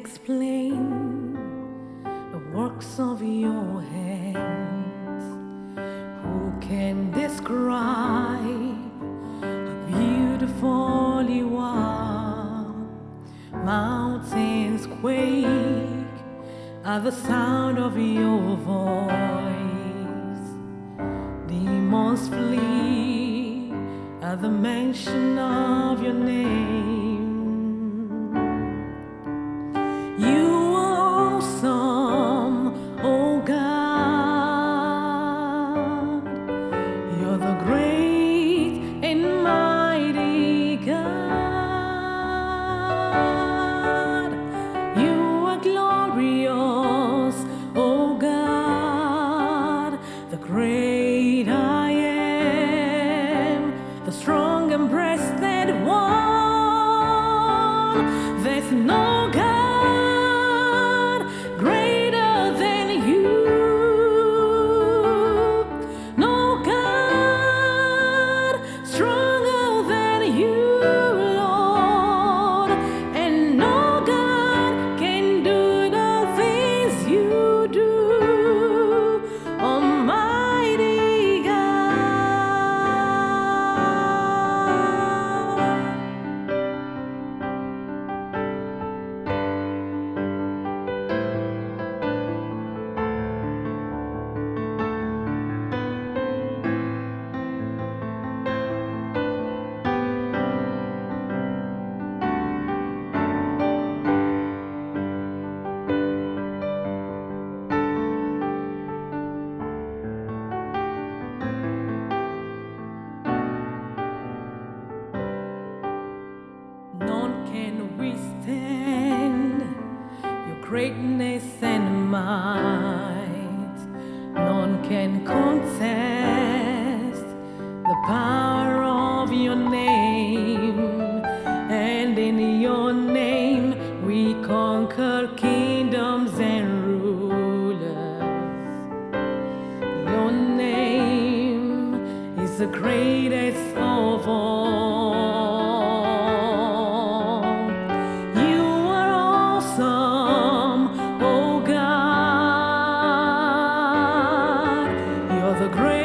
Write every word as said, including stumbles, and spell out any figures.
explain the works of your hands? Who can describe how beautiful you are? Mountains quake at the sound of your voice. Demons flee at the mention of your name. You are awesome, oh God. You're the great and mighty God. You are glorious, oh God. The great I am, the strong and breasted one. There's no God greater than you, no God stronger than you, Lord, and no God can do the things you do, Almighty God. None can withstand your greatness and might. None can contest the power of your name. And in your name we conquer kingdoms and rulers. Your name is the greatest of all. You are awesome, oh God. You're the greatest.